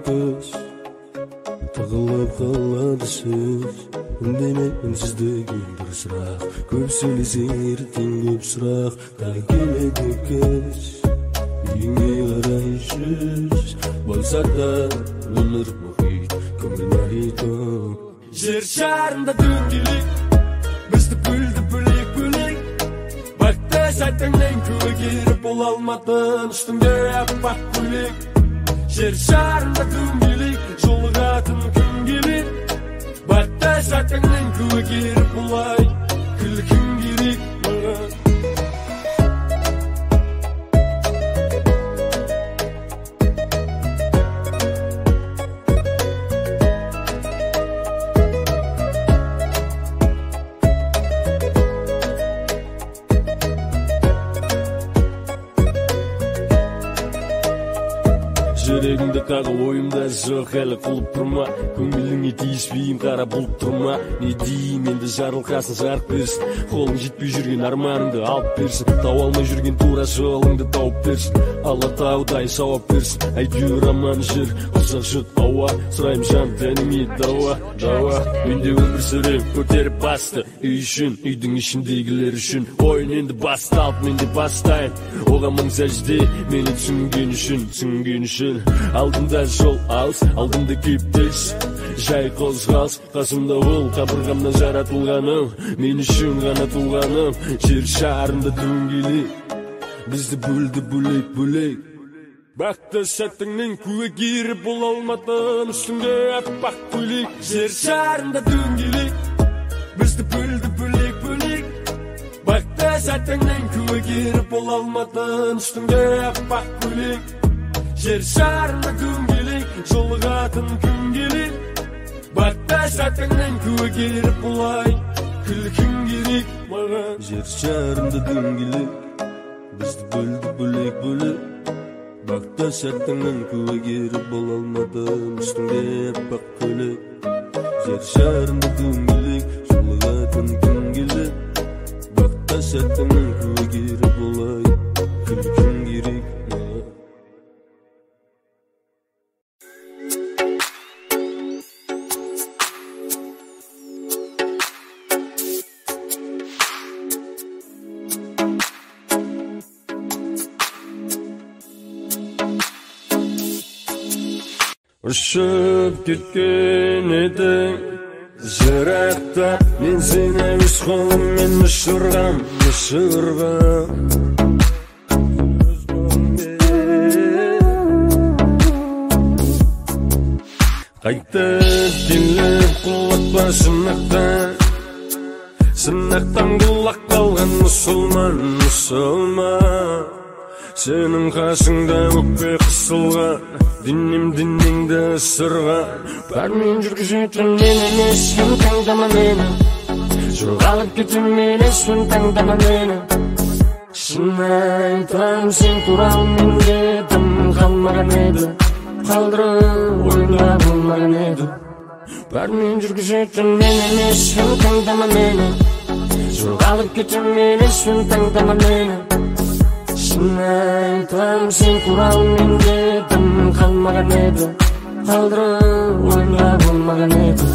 көз тығылып қалады сөз үндемей үнсіздігің бір сұрақ көп сөйлесең ертең көп сұрақ қай келеді кеш үйіңе қарай жүз болса да өмір мұхит көңіл мұхит жер шарында дөңгелек бізді бөлді бөлек бақта сәтіңнен көгеріп бола алмадың үстіңде аппақ көйлек жер шарында дөңгелек жолығатын күн келеді бақта сәтіңнен көгеріп болай күлкің керек маған жүрегімді қағы ойымда жоқ әлі құлып тұрма көңіліңе тиіспейім қара бұлт тұрма не дейім енді жарылқасын жарық берсін қолың жетпей жүрген арманыңды алып берсін тауа алмай жүрген тура жолыңды тауып берсін алла таудай сауап берсін әйтеуір аман жүр ұзақ жұт ауа сұрайым жан тәніме дауа менде өмір сүрем көтеріп басты үй үшін үйдің ішіндегілер үшін ойын енді басталып мен де бастайын оған мың сәжде мені түсінген үшін алдымда жол алыс алдымда кептеліс жай қозғалыс қасымда ол қабырғамнан жаратылғаным мен үшін ғана туғаным жер шарында дөңгелек бізді бөлді бөлек бақта сәтіңнен көгеріп бола алмадың үстіңде аппақ көйлек жер шарында дөңгелек бізді бөлді бөлек бақта сәтіңнен көгеріп бола алмадың үстіңде аппақ көйлек жер шарында дөңгелек жолығатын күн келеді бақта сәтіңнен көгеріп болай күлкің керек маған жер шарында дөңгелек бізді бөлді бөлек бақта сәтіңнен көгеріп бола алмадым үстіңде аппақ көйлек жер шарында дөңгелек жолығатын күн келеді бақта сәтіңнен көгеріп болай күлкің керек маған ұшып кеткен едің жырақта мен сені өз қолыммен ұшырғам қайтып келіп құлатпа сынақтан құлақ қалған мұсылман сенің қасыңда өкпе қысылған дінеңді ысырған бәрмен жүргізетін мен емес сен таңдама мені жоғалып кетуім емес сен таңдама мені шын айтам сен туралы менде дым қалмаған еді қалдырып ойымда болмаған еді бәрмен жүргізетін мен емес сен таңдама мені жоғалып кетуім емес сен таңдама мені шын айтам сен туралы менде дым қалмаған еді қалдырып ойымда болмаған еді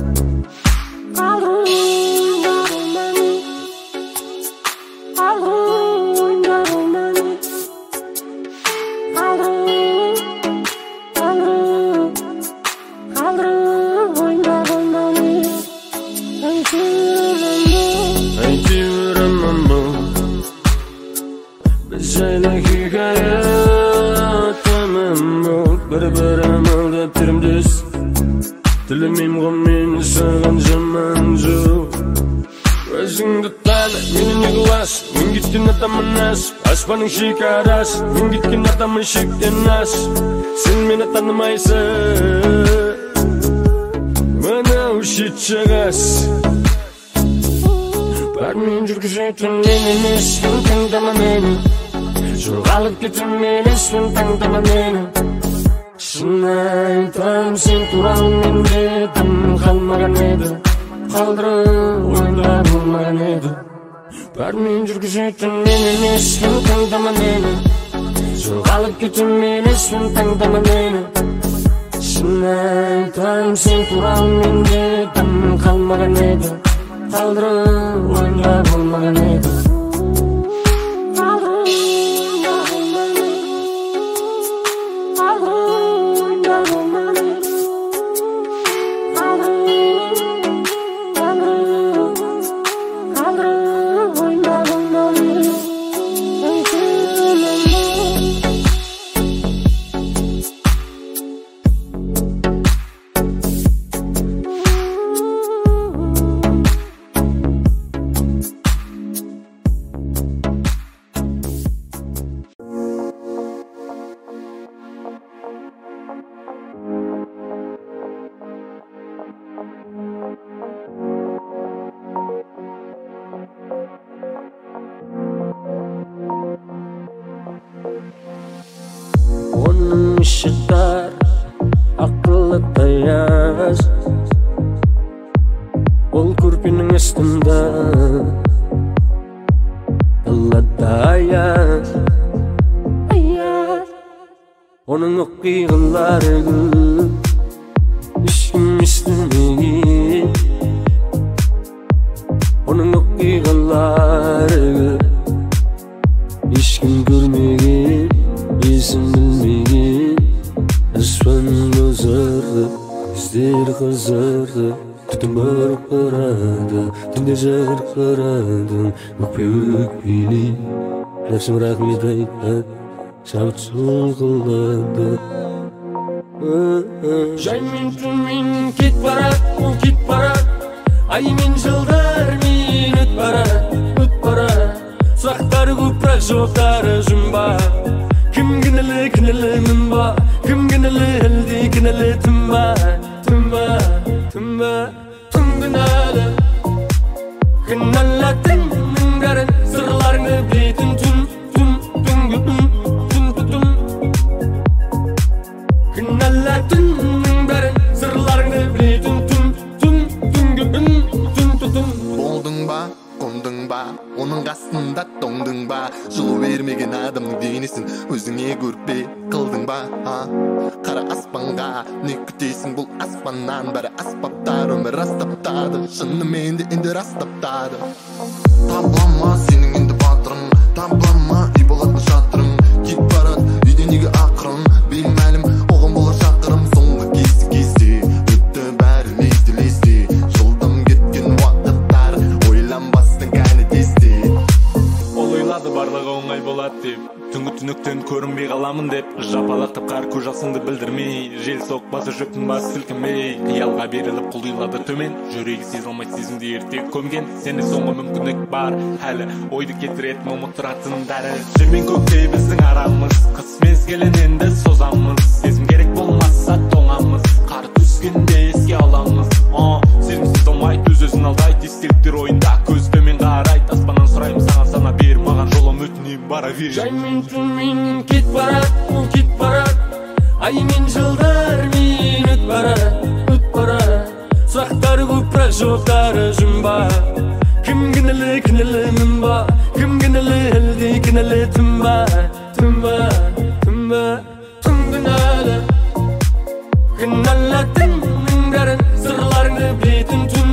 тілімем ғой мен саған жаман жоқ өзіңді таны мені не қыласың мен кеткен адамын асып аспанның шекарасы мен кеткен адамын шектен асып сен мені танымайсың мынау шет жағасы бәрмен жүргізетін мен емес сен таңдама мені жоғалып кетуім емес сен таңдама мені шын айтам сен туралы менде дым қалмаған еді қалдырып ойымда болмаған еді бәрмен жүргізетін мен емес сен таңдама мені жоғалып кетуім емес сен таңдама мені Şunu aytayım, sen turan mende tım kalmagan edi. Kaldırıp oynap olmagan edi. Onun işi dar, akıllı tayaz. Ol kurpinin üstünde Yıllarda ayaz. Onun okuyğunları işim istemegi. Onun okuyğunları işim görmegi. İzin bilmegi. Aslan gözardı, gözleri kızardı. Tütün barıp karadı, tünde jarıp karadım. Öpüp beni, nefsim rahmet aytad. Şabıt sol kıldadı. Jaymin tümin kit barat, kit barat. Aymin жылдар min öt barat. Suraqtar ko'proq, javoblar jumba. Kim kinali minba, kim kinali eldi, kinali timba. Tungunali Kinallatin mingarin sırlarını bileytin tun Kinallatin mingarin sırlarını bileytin tun Boldun ba, kondun ba, onun qasında dondun ba. Жылу бермеген адамның денесін өзіңе көрпе қылдың ба, Қара аспанға не күтесің, бұл аспаннан бәрі аспаптар өмір растаптады. Шынымен де енді растаптады. Таблама сенің енді батырың, таблама үй болатын шатырың. Кит барат үйде неге ақырын, беймәлім оған болар шақырым. Соңғы кезде өтті бәрі лезде, жылдам кеткен уақыттар ойланбастың кәні тесте. Ол ойлады барлығы оңай болады деп, түнгі түнектен көрінбей қаламын деп. Жапалақтап қар көз жасыңды білдірмей, жел соқпасы жөптің басы сілкінбей. Қиялға беріліп құлдилады төмен, жүрегі сезе алмайды сезімді ерте көмген. Сенде соңғы мүмкіндік бар, әлі ойды кетіретін ұмыттыратын дәрі. Жер мен көктей біздің арамыз, қыс мезгілінен де созамыз. Сезім керек болмаса тоңамыз, қар түскенде еске аламыз. Сезімсіз болмайды, өз-өзін алдайды, естеліктер ойында көз төмен қарайды. Аспаннан сұраймын саған, сана бер маған, жолым өтінем бара бер. Жаймен түнмен кет барат, аймен жылдар min öt barat. Suraqtar ko'proq, javoblar jumba. Kim kinali minba, kim kinali eldi, kinali timba. Tungunali Kinallatin mingarin sırlarını bileytin tun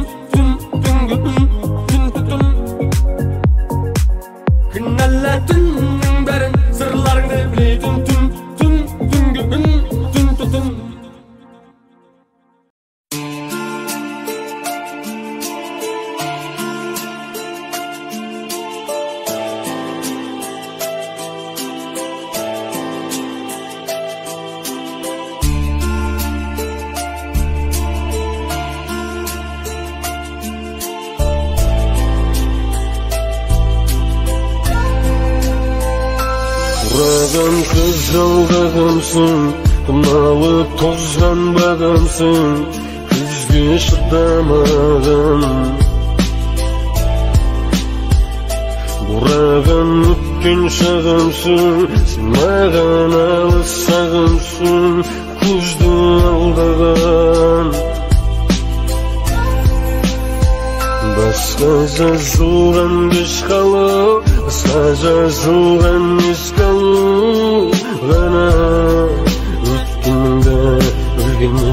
Kinallatin mingarin sırlarını bileytin tun Urağın kızıl bağımsın, kınalı tozdan bağımsın. Kızgı şıdamadım. Urağın ötken şağımsın, sen mağan alışağımsın. Kuzdu aldağın Басқа жазылған кеш қалу, басқа жазылған ес қалу ғана. Өткеніңді өлген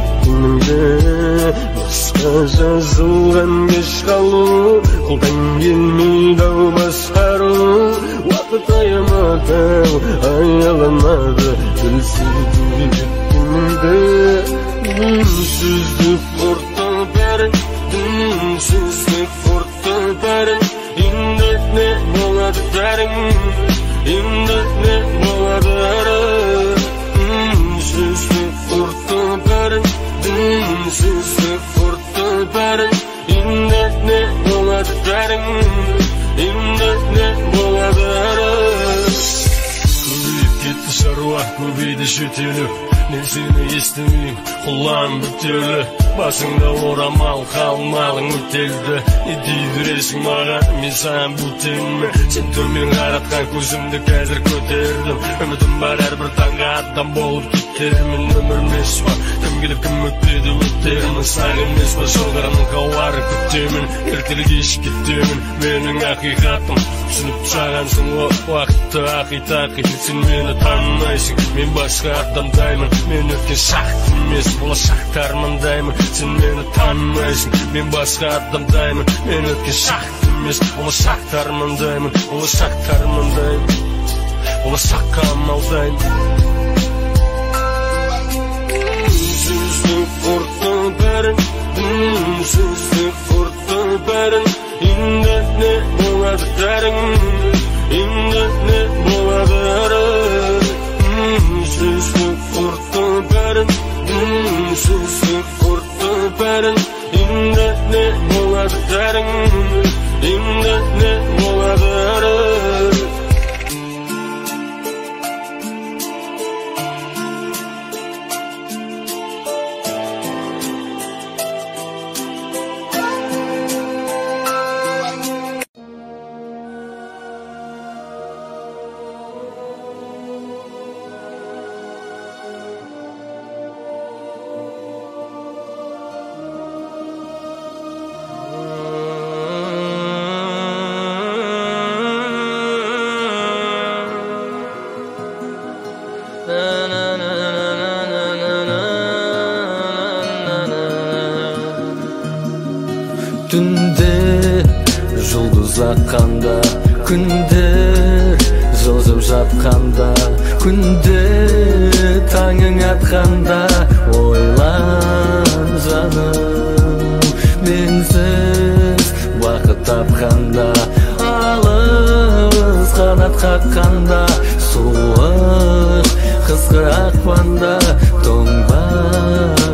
жазылған кеш қалу, қолдан келмей дау басқару. Уақыт аямады, аяламады, білсіз кеткенімді. Үнсіздік құртты бәрін, үнсіздік құртты бәрін. Енді не болады бәрің, енді не болады әрі. Үнсіздік құртты бәрін, үнсіздік құртты бәрін. Енді не болады бәрің, енді не болады әрі. Көбейіп кетті шаруа, көбейді шөтелі. Мен сені естімейм, құлан бүтелі. Басыңда орамал, қалмалың өтелді. Не дей бересің маған, мен саған бүтелме. Сен төмен қаратқан көзімді қазір көтердім. Үмітім бар әрбір таңға адам болып кетермін. Өмір емес па, кім келіп кім өтпеді өтермін. Сақ емес па, жолдарының қауары күтемін. Ертелі кеш кетемін, менің ақиқатым. Түсініп сағансың о, уақытты ақи-тақи. Сен мені танымайсың, мен басқа адамдаймын. Мен өткен шақты емес, болашақты армандаймын. Сен мені танымайсың, мен басқа адамдаймын. Мен өткен шақты емес, болашақты армандаймын. Болашақты армандаймын, болашаққа амалдаймын. Үнсіздік құртты бәрін, үнсіздік құртты бәрін. Енді не болады бәрің, енді не болады әрі. Үнсіздік құртты бәрін, үнсіздік құртты бәрін. Енді не болады бәрің, енді не болады әрі. Түнде жұлдыз атқанда, күндер жылжып жатқанда, күнде таңың атқанда, ойлан жаным, менсіз бақыт тапқанда, алыс қанат қаққанда, суық қысқы ақпанда, тоңба